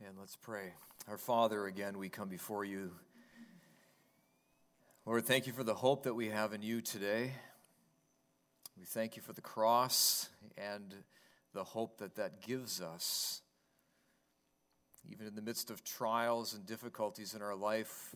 And let's pray. Our Father, again, we come before you. Lord, thank you for the hope that we have in you today. We thank you for the cross and the hope that that gives us. Even in the midst of trials and difficulties in our life,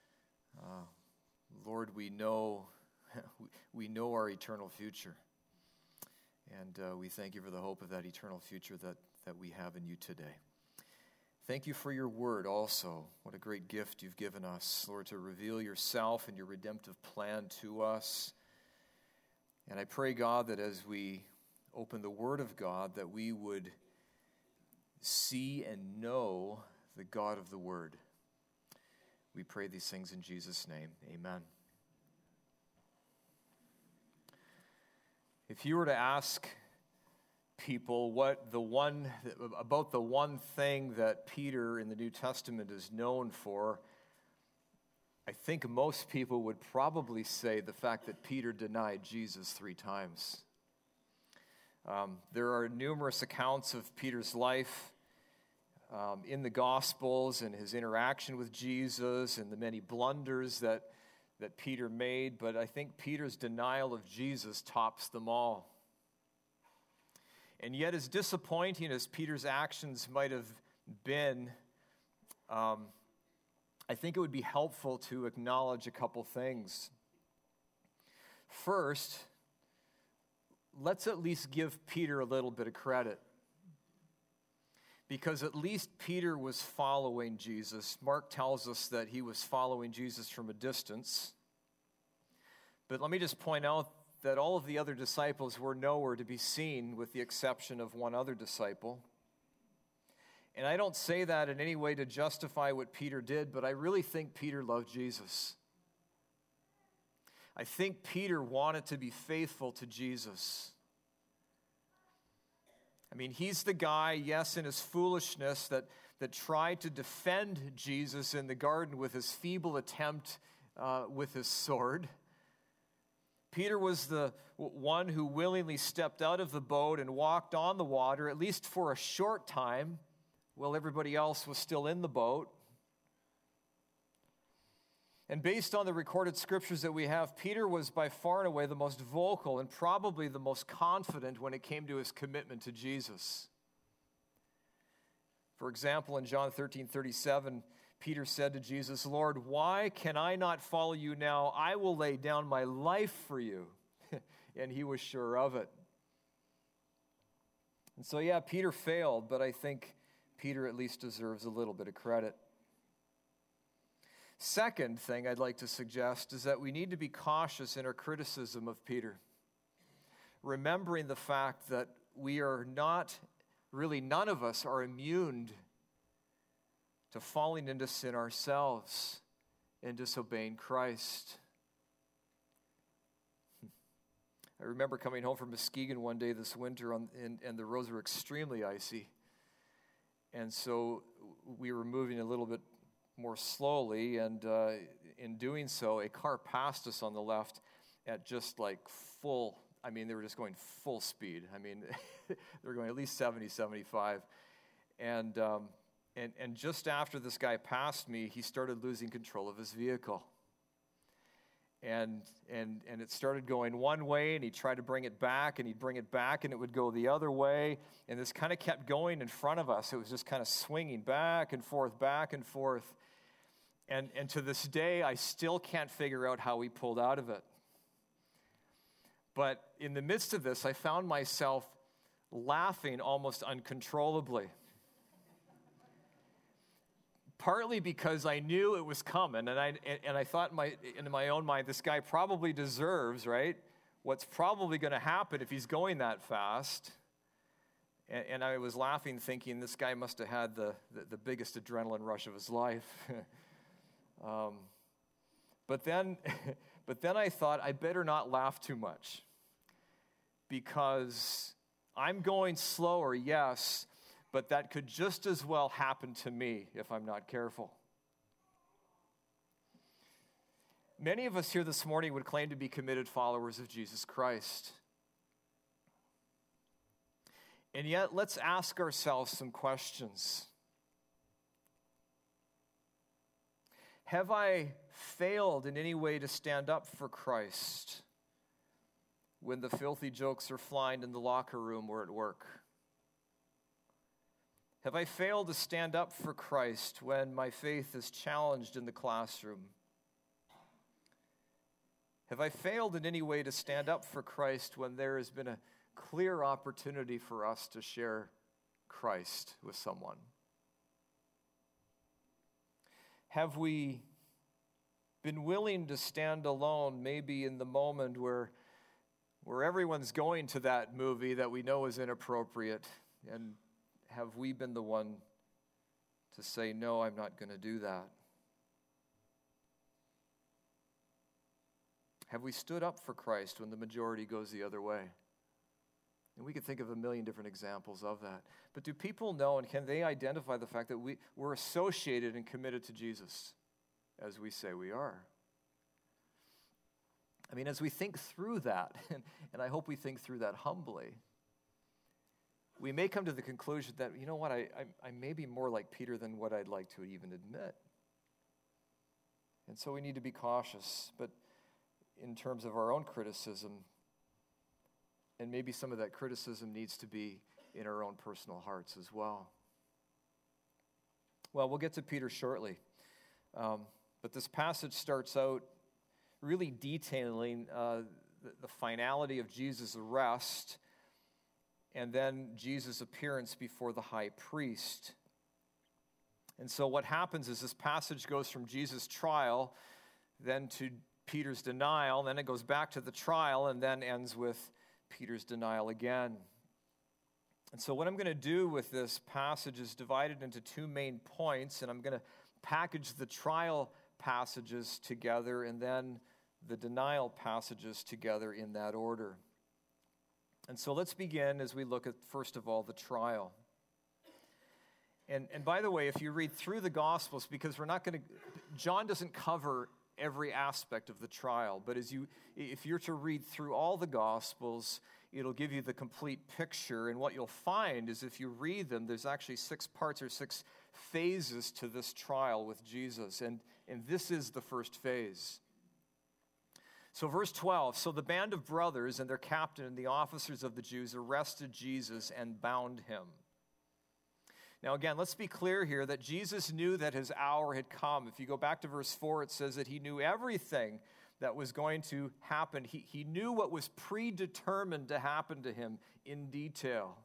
Lord, we know our eternal future. And we thank you for the hope of that eternal future that we have in you today. Thank you for your word also. What a great gift you've given us, Lord, to reveal yourself and your redemptive plan to us. And I pray, God, that as we open the word of God, that we would see and know the God of the word. We pray these things in Jesus' name. Amen. If you were to ask people about the one thing that Peter in the New Testament is known for, I think most people would probably say the fact that Peter denied Jesus 3 times. There are numerous accounts of Peter's life in the Gospels and his interaction with Jesus and the many blunders that Peter made, but I think Peter's denial of Jesus tops them all. And yet, as disappointing as Peter's actions might have been, I think it would be helpful to acknowledge a couple things. First, let's at least give Peter a little bit of credit. Because at least Peter was following Jesus. Mark tells us that he was following Jesus from a distance. But let me just point out that all of the other disciples were nowhere to be seen with the exception of one other disciple. And I don't say that in any way to justify what Peter did, but I really think Peter loved Jesus. I think Peter wanted to be faithful to Jesus. I mean, he's the guy, yes, in his foolishness, that tried to defend Jesus in the garden with his feeble attempt with his sword. Peter was the one who willingly stepped out of the boat and walked on the water, at least for a short time, while everybody else was still in the boat. And based on the recorded scriptures that we have, Peter was by far and away the most vocal and probably the most confident when it came to his commitment to Jesus. For example, in John 13:37, Peter said to Jesus, "Lord, why can I not follow you now? I will lay down my life for you." And he was sure of it. And so, yeah, Peter failed, but I think Peter at least deserves a little bit of credit. Second thing I'd like to suggest is that we need to be cautious in our criticism of Peter, remembering the fact that we are not, really none of us are immune to falling into sin ourselves and disobeying Christ. I remember coming home from Muskegon one day this winter, and the roads were extremely icy. And so we were moving a little bit more slowly, and in doing so, a car passed us on the left at just like they were just going full speed. I mean, they were going at least 70, 75. And just after this guy passed me, he started losing control of his vehicle. And it started going one way, and he tried to bring it back, and he'd bring it back, and it would go the other way. And this kind of kept going in front of us. It was just kind of swinging back and forth, back and forth. And to this day, I still can't figure out how we pulled out of it. But in the midst of this, I found myself laughing almost uncontrollably. Partly because I knew it was coming, and I thought in my own mind, this guy probably deserves, right, what's probably going to happen if he's going that fast. And I was laughing, thinking this guy must have had the biggest adrenaline rush of his life. But then I thought I better not laugh too much, because I'm going slower, yes, but that could just as well happen to me if I'm not careful. Many of us here this morning would claim to be committed followers of Jesus Christ. And yet, let's ask ourselves some questions. Have I failed in any way to stand up for Christ when the filthy jokes are flying in the locker room or at work? Have I failed to stand up for Christ when my faith is challenged in the classroom? Have I failed in any way to stand up for Christ when there has been a clear opportunity for us to share Christ with someone? Have we been willing to stand alone, maybe in the moment where everyone's going to that movie that we know is inappropriate, and have we been the one to say, no, I'm not going to do that? Have we stood up for Christ when the majority goes the other way? And we could think of a million different examples of that. But do people know, and can they identify the fact that we're associated and committed to Jesus as we say we are? I mean, as we think through that, and I hope we think through that humbly, we may come to the conclusion that, you know what, I may be more like Peter than what I'd like to even admit. And so we need to be cautious, but in terms of our own criticism, and maybe some of that criticism needs to be in our own personal hearts as well. Well, we'll get to Peter shortly, but this passage starts out really detailing the finality of Jesus' arrest and then Jesus' appearance before the high priest. And so what happens is this passage goes from Jesus' trial, then to Peter's denial, then it goes back to the trial, and then ends with Peter's denial again. And so what I'm going to do with this passage is divide it into two main points, and I'm going to package the trial passages together and then the denial passages together in that order. And so let's begin as we look at, first of all, the trial. And by the way, if you read through the Gospels, because John doesn't cover every aspect of the trial, but if you're to read through all the Gospels, it'll give you the complete picture. And what you'll find is if you read them, there's actually 6 parts or 6 phases to this trial with Jesus. And this is the first phase. So verse 12, so the band of brothers and their captain and the officers of the Jews arrested Jesus and bound him. Now again, let's be clear here that Jesus knew that his hour had come. If you go back to verse 4, it says that he knew everything that was going to happen. He knew what was predetermined to happen to him in detail.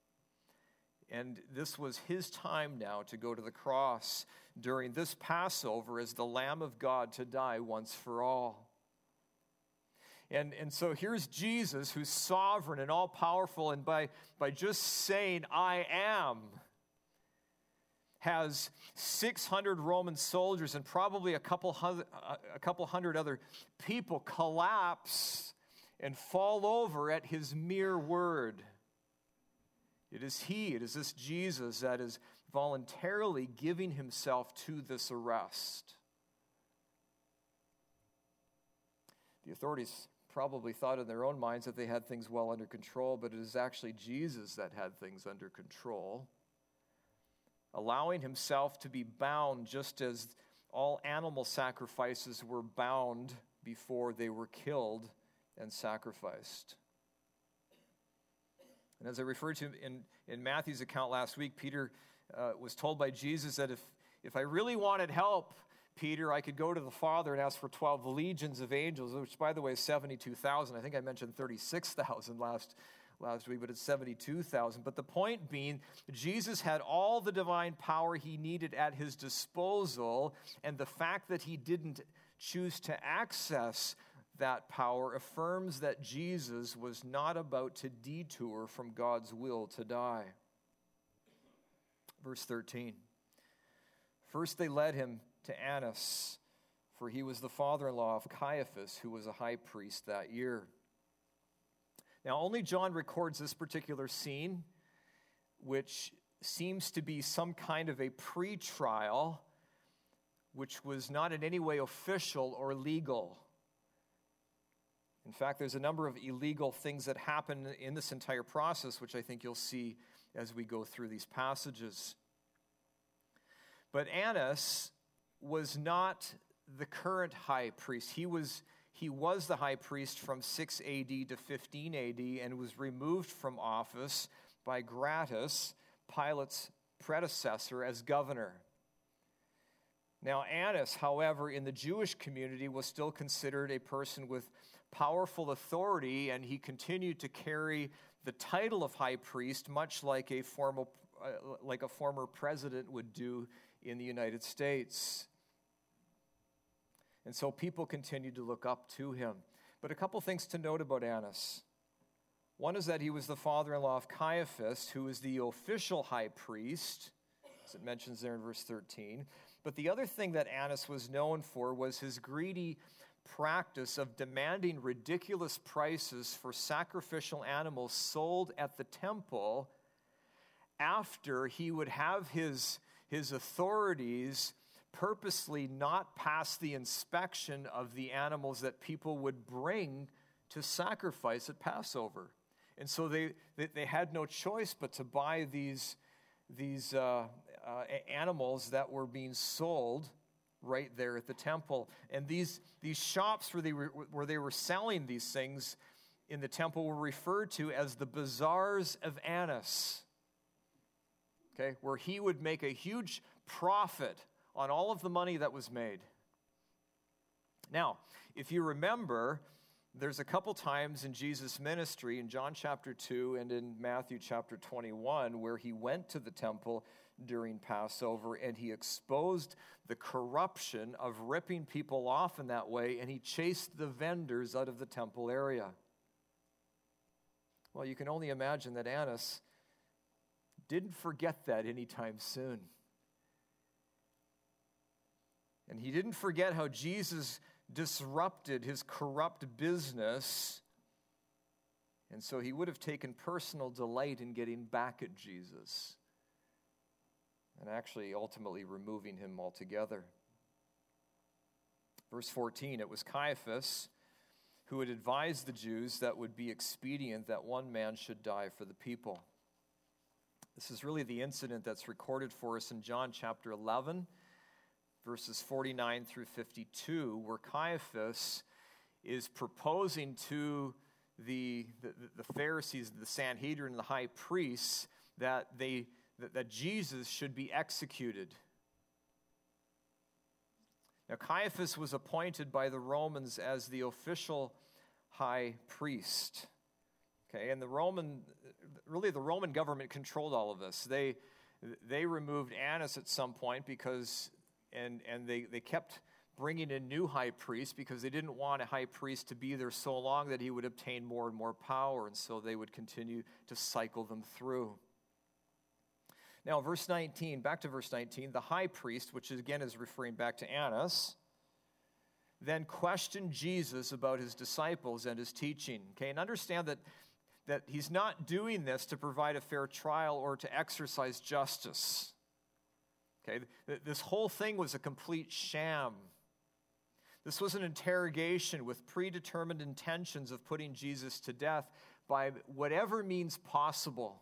And this was his time now to go to the cross during this Passover as the Lamb of God to die once for all. And so here's Jesus, who's sovereign and all-powerful, and by just saying, I am, has 600 Roman soldiers and probably a couple hundred other people collapse and fall over at his mere word. It is this Jesus that is voluntarily giving himself to this arrest. The authorities probably thought in their own minds that they had things well under control, but it is actually Jesus that had things under control, allowing himself to be bound just as all animal sacrifices were bound before they were killed and sacrificed. And as I referred to in Matthew's account last week, Peter was told by Jesus that if I really wanted help, Peter, I could go to the Father and ask for 12 legions of angels, which, by the way, is 72,000. I think I mentioned 36,000 last week, but it's 72,000. But the point being, Jesus had all the divine power he needed at his disposal, and the fact that he didn't choose to access that power affirms that Jesus was not about to detour from God's will to die. Verse 13. First they led him to Annas, for he was the father-in-law of Caiaphas, who was a high priest that year. Now, only John records this particular scene, which seems to be some kind of a pre-trial, which was not in any way official or legal. In fact, there's a number of illegal things that happen in this entire process, which I think you'll see as we go through these passages. But Annas was not the current high priest. He was the high priest from 6 AD to 15 AD and was removed from office by Gratus, Pilate's predecessor, as governor. Now, Annas, however, in the Jewish community was still considered a person with powerful authority, and he continued to carry the title of high priest, much like a former president would do in the United States. And so people continued to look up to him. But a couple things to note about Annas. One is that he was the father-in-law of Caiaphas, who is the official high priest, as it mentions there in verse 13. But the other thing that Annas was known for was his greedy practice of demanding ridiculous prices for sacrificial animals sold at the temple after he would have his authorities purposely not pass the inspection of the animals that people would bring to sacrifice at Passover. And so they had no choice but to buy these animals that were being sold right there at the temple. And these shops where they were selling these things in the temple were referred to as the bazaars of Annas. Okay, where he would make a huge profit on all of the money that was made. Now, if you remember, there's a couple times in Jesus' ministry, in John chapter 2 and in Matthew chapter 21, where he went to the temple during Passover and he exposed the corruption of ripping people off in that way, and he chased the vendors out of the temple area. Well, you can only imagine that Annas didn't forget that anytime soon. And he didn't forget how Jesus disrupted his corrupt business. And so he would have taken personal delight in getting back at Jesus and actually ultimately removing him altogether. Verse 14, it was Caiaphas who had advised the Jews that it would be expedient that one man should die for the people. This is really the incident that's recorded for us in John chapter 11, verses 49 through 52, where Caiaphas is proposing to the Pharisees, the Sanhedrin, and the high priests that Jesus should be executed. Now, Caiaphas was appointed by the Romans as the official high priest. Okay, and the Roman government controlled all of this. They removed Annas at some point because they kept bringing in new high priests because they didn't want a high priest to be there so long that he would obtain more and more power, and so they would continue to cycle them through. Now, verse 19, back to verse 19, the high priest, which again is referring back to Annas, then questioned Jesus about his disciples and his teaching. Okay, and understand that he's not doing this to provide a fair trial or to exercise justice. Okay, this whole thing was a complete sham. This was an interrogation with predetermined intentions of putting Jesus to death by whatever means possible.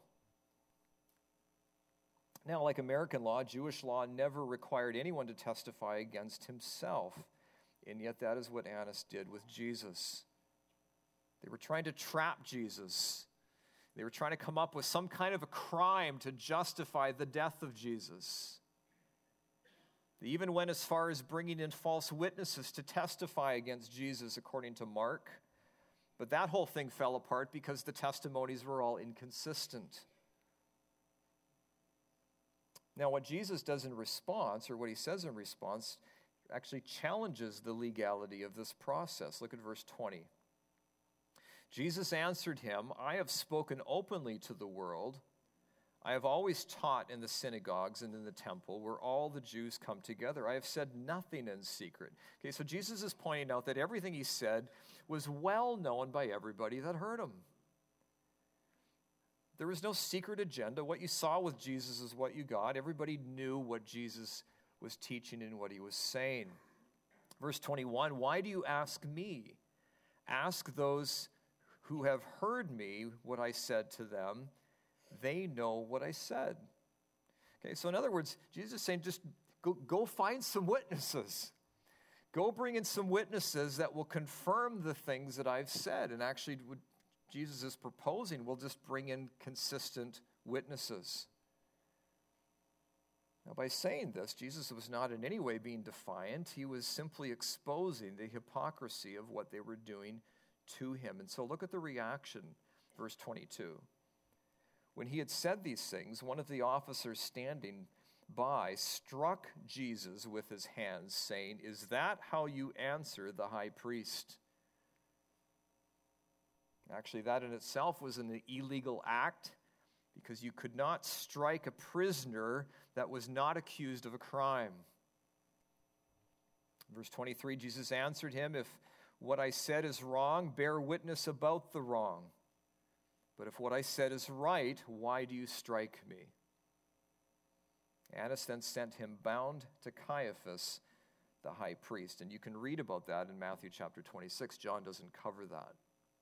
Now, like American law, Jewish law never required anyone to testify against himself, and yet that is what Annas did with Jesus. They were trying to trap Jesus. They were trying to come up with some kind of a crime to justify the death of Jesus. They even went as far as bringing in false witnesses to testify against Jesus, according to Mark. But that whole thing fell apart because the testimonies were all inconsistent. Now, what Jesus does in response, or what he says in response, actually challenges the legality of this process. Look at verse 20. Jesus answered him, I have spoken openly to the world. I have always taught in the synagogues and in the temple where all the Jews come together. I have said nothing in secret. Okay, so Jesus is pointing out that everything he said was well known by everybody that heard him. There was no secret agenda. What you saw with Jesus is what you got. Everybody knew what Jesus was teaching and what he was saying. Verse 21, why do you ask me? Ask those who have heard me what I said to them. They know what I said. Okay, so in other words, Jesus is saying, just go find some witnesses. Go bring in some witnesses that will confirm the things that I've said. And actually, what Jesus is proposing will just bring in consistent witnesses. Now, by saying this, Jesus was not in any way being defiant. He was simply exposing the hypocrisy of what they were doing to him. And so look at the reaction, verse 22. When he had said these things, one of the officers standing by struck Jesus with his hands, saying, "Is that how you answer the high priest?" Actually, that in itself was an illegal act, because you could not strike a prisoner that was not accused of a crime. Verse 23, Jesus answered him, "If what I said is wrong, bear witness about the wrong. But if what I said is right, why do you strike me?" Annas then sent him bound to Caiaphas, the high priest. And you can read about that in Matthew chapter 26. John doesn't cover that.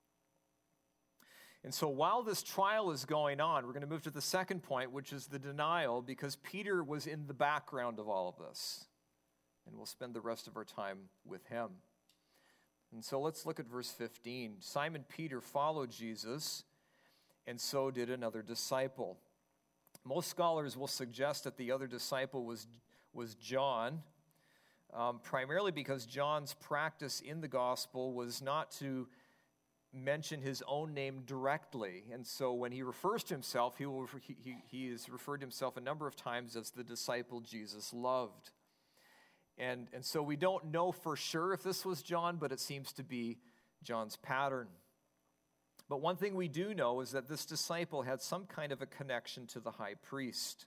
And so while this trial is going on, we're going to move to the second point, which is the denial, because Peter was in the background of all of this. And we'll spend the rest of our time with him. And so let's look at verse 15. Simon Peter followed Jesus, and so did another disciple. Most scholars will suggest that the other disciple was John, primarily because John's practice in the gospel was not to mention his own name directly. And so when he refers to himself, he has referred to himself a number of times as the disciple Jesus loved. And so we don't know for sure if this was John, but it seems to be John's pattern. But one thing we do know is that this disciple had some kind of a connection to the high priest.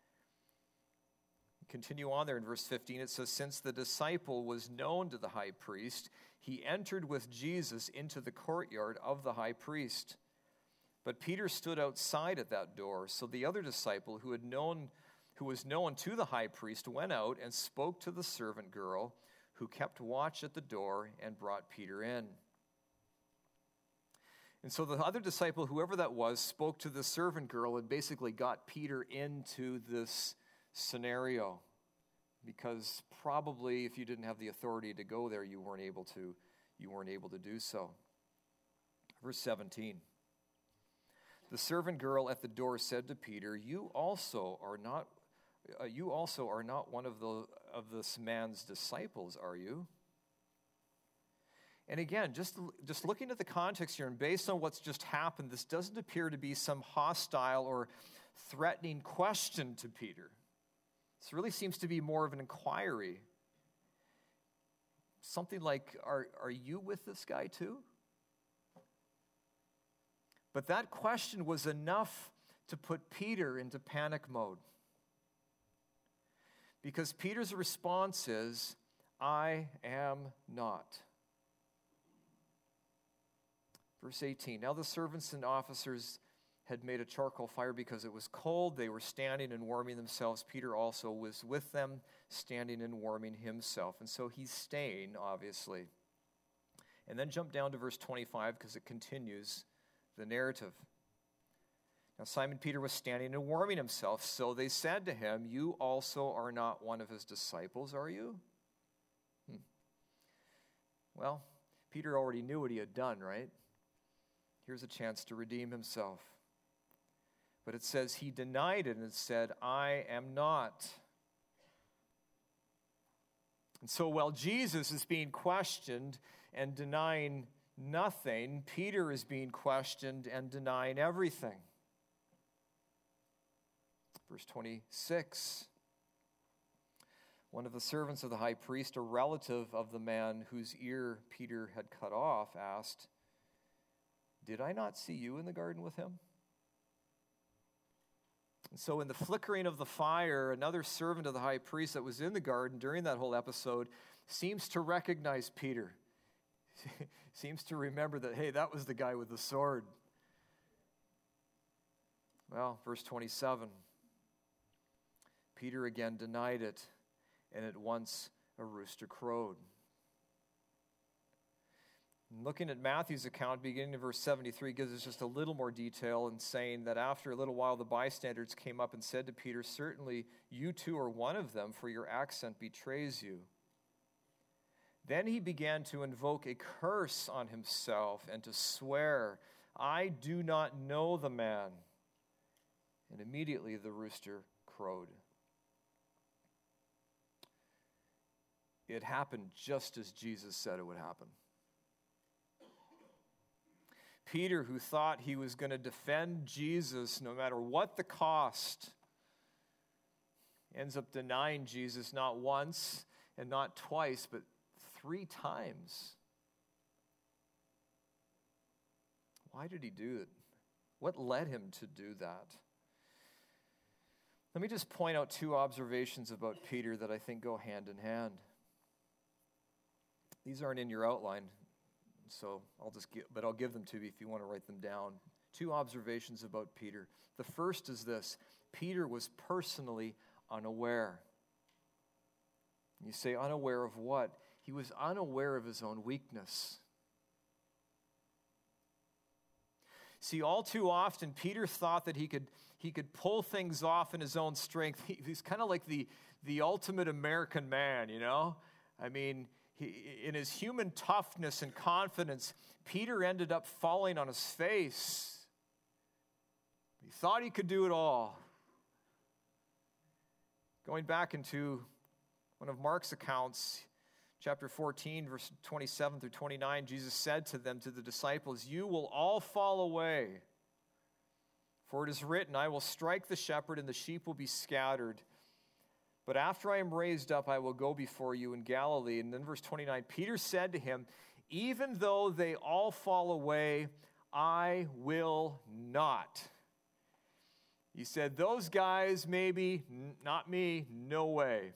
Continue on there in verse 15. It says, "Since the disciple was known to the high priest, he entered with Jesus into the courtyard of the high priest. But Peter stood outside at that door. So the other disciple who was known to the high priest went out and spoke to the servant girl who kept watch at the door and brought Peter in." And so the other disciple, whoever that was, spoke to the servant girl and basically got Peter into this scenario, because probably if you didn't have the authority to go there, you weren't able to do so. Verse 17. The servant girl at the door said to Peter, "You also are not one of this man's disciples, are you?" And again, just looking at the context here, and based on what's just happened, this doesn't appear to be some hostile or threatening question to Peter. This really seems to be more of an inquiry. Something like, are you with this guy too? But that question was enough to put Peter into panic mode. Because Peter's response is, "I am not." Verse 18, "Now the servants and officers had made a charcoal fire because it was cold. They were standing and warming themselves. Peter also was with them, standing and warming himself." And so he's staying, obviously. And then jump down to verse 25 because it continues the narrative. "Now Simon Peter was standing and warming himself. So they said to him, 'You also are not one of his disciples, are you?'" Well, Peter already knew what he had done, right? Here's a chance to redeem himself. But it says he denied it and said, "I am not." And so while Jesus is being questioned and denying nothing, Peter is being questioned and denying everything. Verse 26. One of the servants of the high priest, a relative of the man whose ear Peter had cut off, asked, "Did I not see you in the garden with him?" And so in the flickering of the fire, another servant of the high priest that was in the garden during that whole episode seems to recognize Peter. Seems to remember that, hey, that was the guy with the sword. Well, verse 27. Peter again denied it, and at once a rooster crowed. Looking at Matthew's account, beginning in verse 73, gives us just a little more detail in saying that after a little while, the bystanders came up and said to Peter, "Certainly you too are one of them, for your accent betrays you." Then he began to invoke a curse on himself and to swear, "I do not know the man." And immediately the rooster crowed. It happened just as Jesus said it would happen. Peter, who thought he was going to defend Jesus no matter what the cost, ends up denying Jesus not once and not twice, but 3 times. Why did he do it? What led him to do that? Let me just point out 2 observations about Peter that I think go hand in hand. These aren't in your outline, so I'll give them to you if you want to write them down. 2 observations about Peter. The first is this: Peter was personally unaware. You say, unaware of what? He was unaware of his own weakness. See, all too often, Peter thought that he could pull things off in his own strength. He's kind of like the ultimate American man, you know? I mean, in his human toughness and confidence, Peter ended up falling on his face. He thought he could do it all. Going back into one of Mark's accounts, chapter 14, verse 27 through 29, Jesus said to them, to the disciples, "You will all fall away. For it is written, I will strike the shepherd and the sheep will be scattered. But after I am raised up, I will go before you in Galilee." And then verse 29, Peter said to him, "Even though they all fall away, I will not." He said, "Those guys, maybe, not me, no way."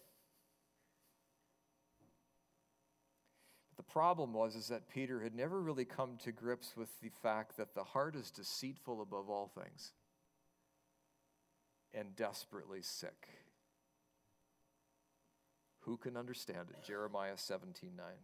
But the problem was that Peter had never really come to grips with the fact that the heart is deceitful above all things and desperately sick. Who can understand it? Jeremiah 17:9.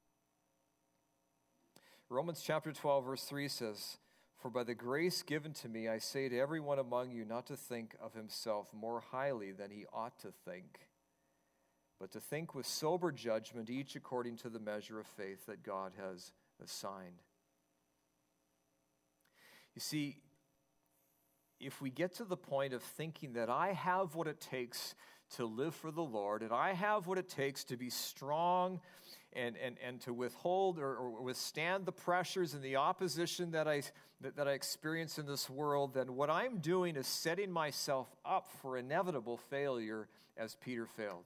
Romans chapter 12, verse 3 says, "For by the grace given to me, I say to everyone among you not to think of himself more highly than he ought to think, but to think with sober judgment, each according to the measure of faith that God has assigned." You see, if we get to the point of thinking that I have what it takes to live for the Lord, and I have what it takes to be strong and to withhold or withstand the pressures and the opposition that I experience in this world, then what I'm doing is setting myself up for inevitable failure as Peter failed.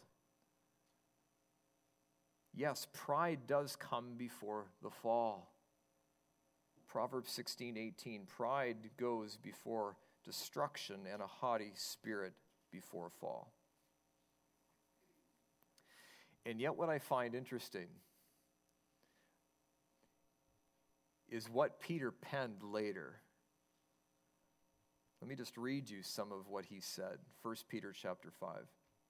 Yes, pride does come before the fall. Proverbs 16:18, pride goes before destruction and a haughty spirit before fall. And yet what I find interesting is what Peter penned later. Let me just read you some of what he said. 1 Peter chapter 5.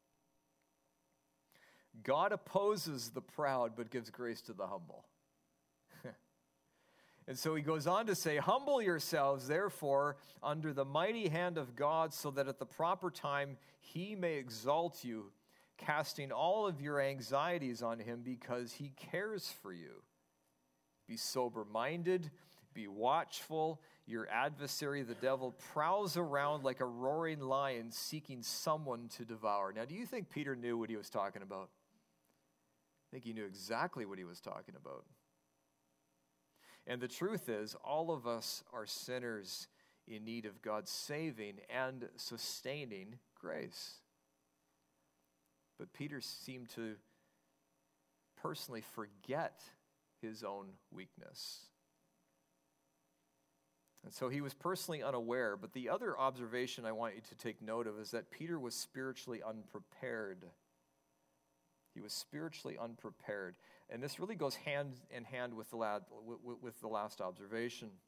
"God opposes the proud, but gives grace to the humble." And so he goes on to say, "Humble yourselves, therefore, under the mighty hand of God, so that at the proper time he may exalt you, casting all of your anxieties on him because he cares for you. Be sober-minded, be watchful. Your adversary, the devil, prowls around like a roaring lion seeking someone to devour." Now, do you think Peter knew what he was talking about? I think he knew exactly what he was talking about. And the truth is, all of us are sinners in need of God's saving and sustaining grace. But Peter seemed to personally forget his own weakness. And so he was personally unaware. But the other observation I want you to take note of is that Peter was spiritually unprepared. He was spiritually unprepared. And this really goes hand in hand with the last observation.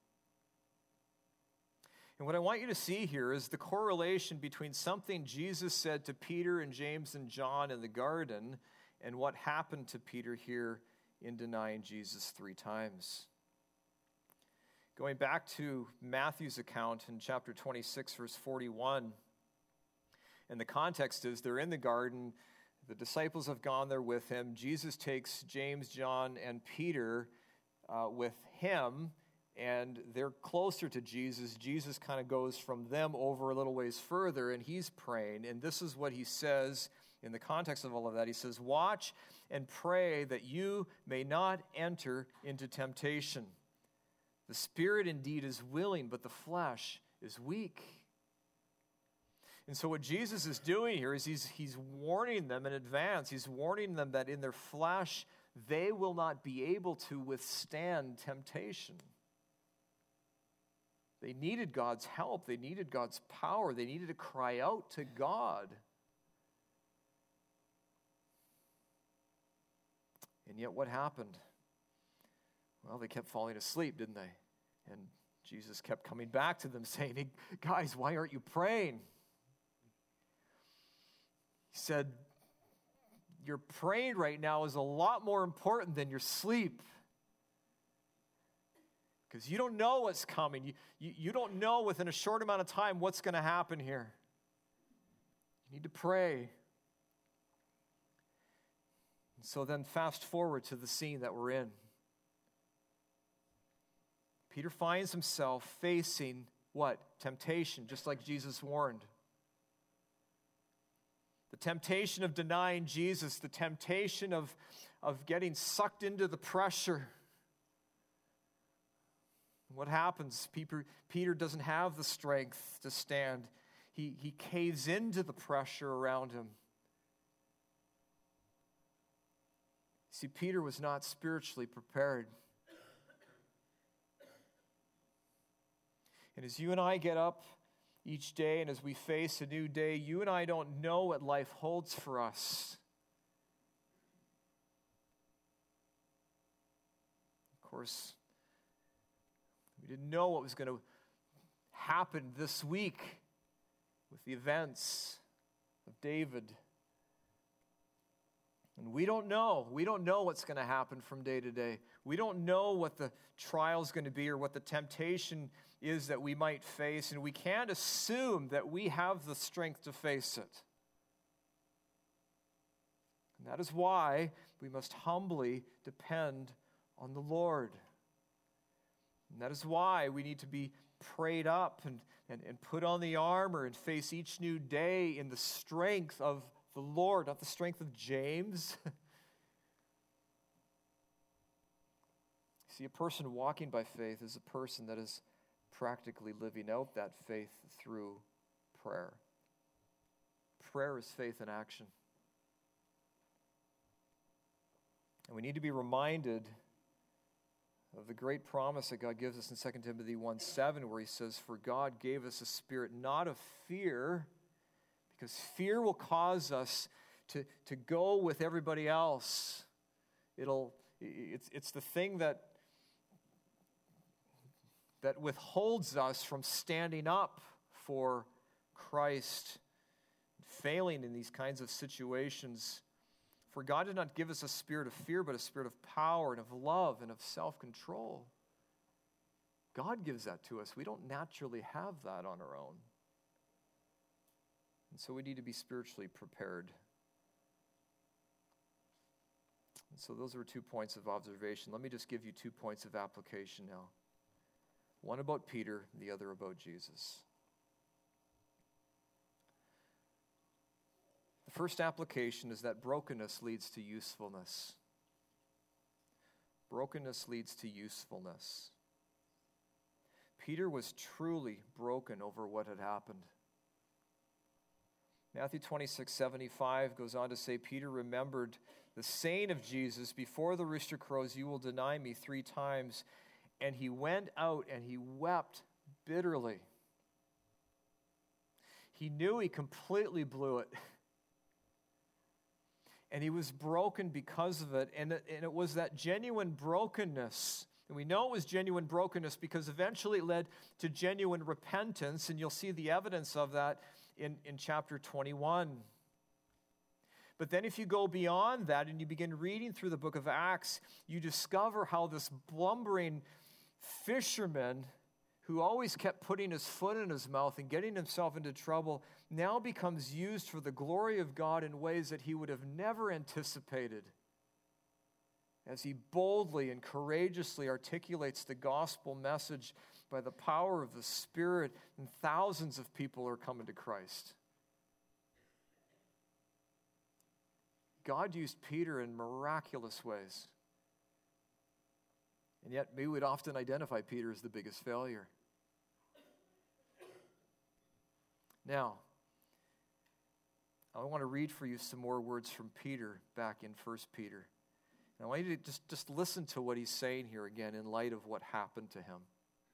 And what I want you to see here is the correlation between something Jesus said to Peter and James and John in the garden and what happened to Peter here in denying Jesus 3 times. Going back to Matthew's account in chapter 26, verse 41, and the context is they're in the garden, the disciples have gone there with him. Jesus takes James, John, and Peter with him, and they're closer to Jesus. Jesus kind of goes from them over a little ways further, and he's praying. And this is what he says in the context of all of that. He says, "Watch and pray that you may not enter into temptation. The spirit indeed is willing, but the flesh is weak." And so what Jesus is doing here is he's warning them in advance. He's warning them that in their flesh, they will not be able to withstand temptation. They needed God's help. They needed God's power. They needed to cry out to God. And yet what happened? Well, they kept falling asleep, didn't they? And Jesus kept coming back to them saying, "Hey, guys, why aren't you praying?" He said, "Your praying right now is a lot more important than your sleep. Because you don't know what's coming. You don't know within a short amount of time what's going to happen here. You need to pray." And so then fast forward to the scene that we're in. Peter finds himself facing what? Temptation, just like Jesus warned. The temptation of denying Jesus, the temptation of getting sucked into the pressure. What happens? Peter doesn't have the strength to stand. He caves into the pressure around him. See, Peter was not spiritually prepared. And as you and I get up each day and as we face a new day, you and I don't know what life holds for us. Of course, we didn't know what was going to happen this week with the events of David. And we don't know. We don't know what's going to happen from day to day. We don't know what the trial's going to be or what the temptation is that we might face, and we can't assume that we have the strength to face it. And that is why we must humbly depend on the Lord. And that is why we need to be prayed up and put on the armor and face each new day in the strength of the Lord, not the strength of James. See, a person walking by faith is a person that is practically living out that faith through prayer. Prayer is faith in action. And we need to be reminded of the great promise that God gives us in 2 Timothy 1:7, where he says, "For God gave us a spirit not of fear," because fear will cause us to go with everybody else. It's the thing that withholds us from standing up for Christ, failing in these kinds of situations. For God did not give us a spirit of fear, but a spirit of power and of love and of self-control. God gives that to us. We don't naturally have that on our own. And so we need to be spiritually prepared. And so those were 2 points of observation. Let me just give you 2 points of application now. One about Peter, the other about Jesus. The first application is that brokenness leads to usefulness. Brokenness leads to usefulness. Peter was truly broken over what had happened. Matthew 26:75 goes on to say, Peter remembered the saying of Jesus, "Before the rooster crows, you will deny me 3 times. And he went out and he wept bitterly." He knew he completely blew it. And he was broken because of it. And it was that genuine brokenness. And we know it was genuine brokenness because eventually it led to genuine repentance. And you'll see the evidence of that in chapter 21. But then if you go beyond that and you begin reading through the book of Acts, you discover how this blubbering fisherman who always kept putting his foot in his mouth and getting himself into trouble, now becomes used for the glory of God in ways that he would have never anticipated, as he boldly and courageously articulates the gospel message by the power of the Spirit, and thousands of people are coming to Christ. God used Peter in miraculous ways. And yet, we would often identify Peter as the biggest failure. Now, I want to read for you some more words from Peter back in 1 Peter. And I want you to just listen to what he's saying here again in light of what happened to him.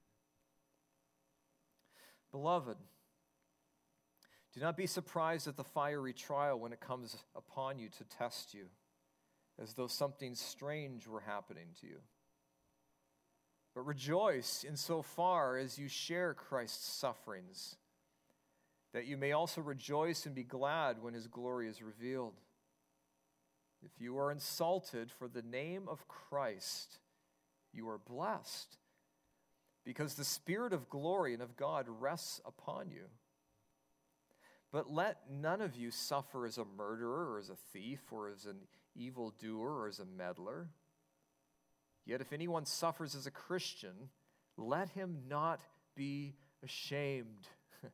Beloved, do not be surprised at the fiery trial when it comes upon you to test you, as though something strange were happening to you. But rejoice insofar as you share Christ's sufferings, that you may also rejoice and be glad when his glory is revealed. If you are insulted for the name of Christ, you are blessed, because the Spirit of glory and of God rests upon you. But let none of you suffer as a murderer or as a thief or as an evildoer or as a meddler. Yet if anyone suffers as a Christian, let him not be ashamed,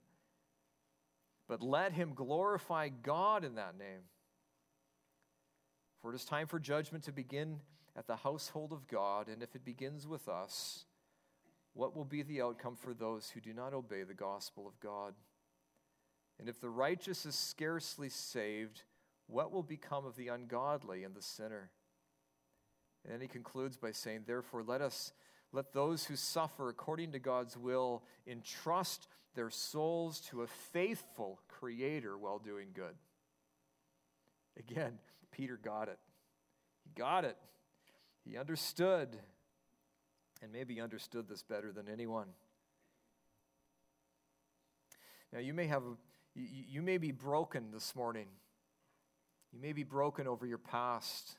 but let him glorify God in that name. For it is time for judgment to begin at the household of God, and if it begins with us, what will be the outcome for those who do not obey the gospel of God? And if the righteous is scarcely saved, what will become of the ungodly and the sinner? And then he concludes by saying, therefore, let those who suffer according to God's will entrust their souls to a faithful Creator while doing good. Again, Peter got it. He got it. He understood. And maybe he understood this better than anyone. Now, you may be broken this morning. You may be broken over your past.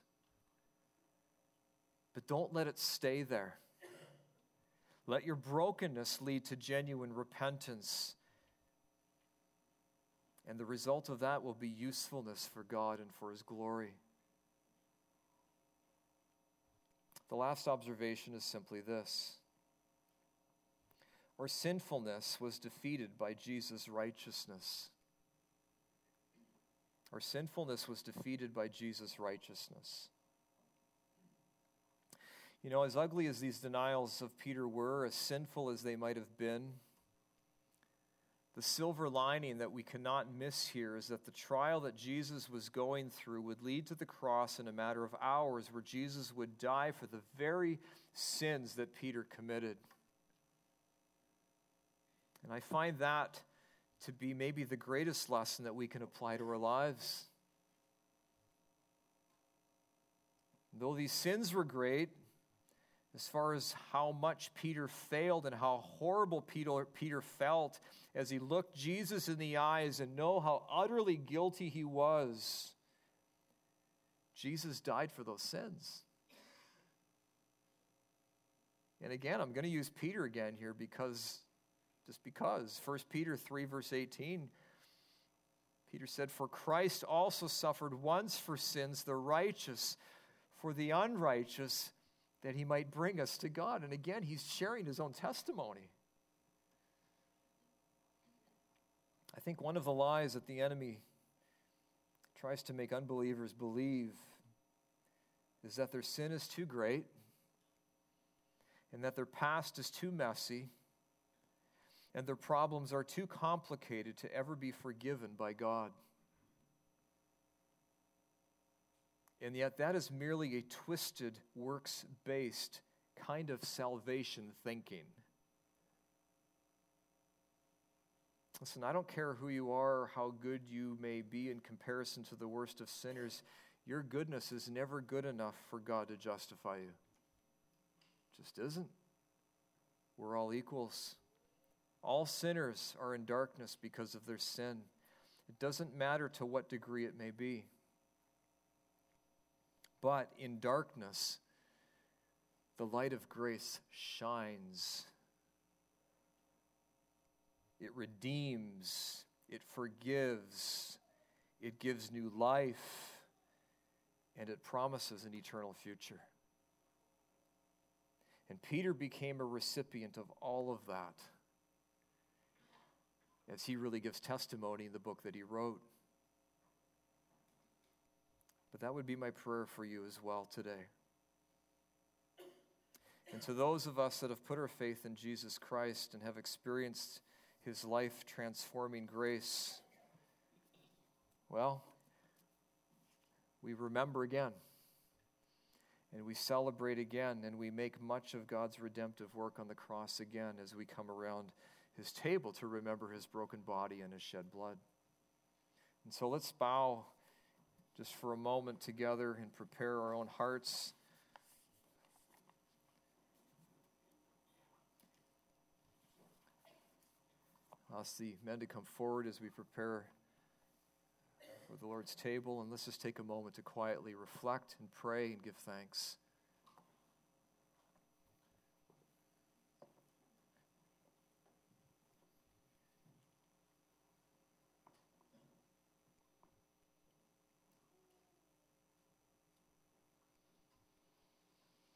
But don't let it stay there. Let your brokenness lead to genuine repentance. And the result of that will be usefulness for God and for his glory. The last observation is simply this. Our sinfulness was defeated by Jesus' righteousness. Our sinfulness was defeated by Jesus' righteousness. You know, as ugly as these denials of Peter were, as sinful as they might have been, the silver lining that we cannot miss here is that the trial that Jesus was going through would lead to the cross in a matter of hours, where Jesus would die for the very sins that Peter committed. And I find that to be maybe the greatest lesson that we can apply to our lives. Though these sins were great, as far as how much Peter failed and how horrible Peter felt as he looked Jesus in the eyes and know how utterly guilty he was, Jesus died for those sins. And again, I'm going to use Peter again here because 1 Peter 3 verse 18, Peter said, "For Christ also suffered once for sins, the righteous for the unrighteous, that he might bring us to God." And again, he's sharing his own testimony. I think one of the lies that the enemy tries to make unbelievers believe is that their sin is too great and that their past is too messy and their problems are too complicated to ever be forgiven by God. And yet that is merely a twisted, works-based kind of salvation thinking. Listen, I don't care who you are or how good you may be in comparison to the worst of sinners. Your goodness is never good enough for God to justify you. It just isn't. We're all equals. All sinners are in darkness because of their sin. It doesn't matter to what degree it may be. But in darkness, the light of grace shines. It redeems, it forgives, it gives new life, and it promises an eternal future. And Peter became a recipient of all of that as he really gives testimony in the book that he wrote. But that would be my prayer for you as well today. And to those of us that have put our faith in Jesus Christ and have experienced his life-transforming grace, well, we remember again, and we celebrate again, and we make much of God's redemptive work on the cross again as we come around his table to remember his broken body and his shed blood. And so let's bow just for a moment together and prepare our own hearts. I'll ask the men to come forward as we prepare for the Lord's table, and let's just take a moment to quietly reflect and pray and give thanks.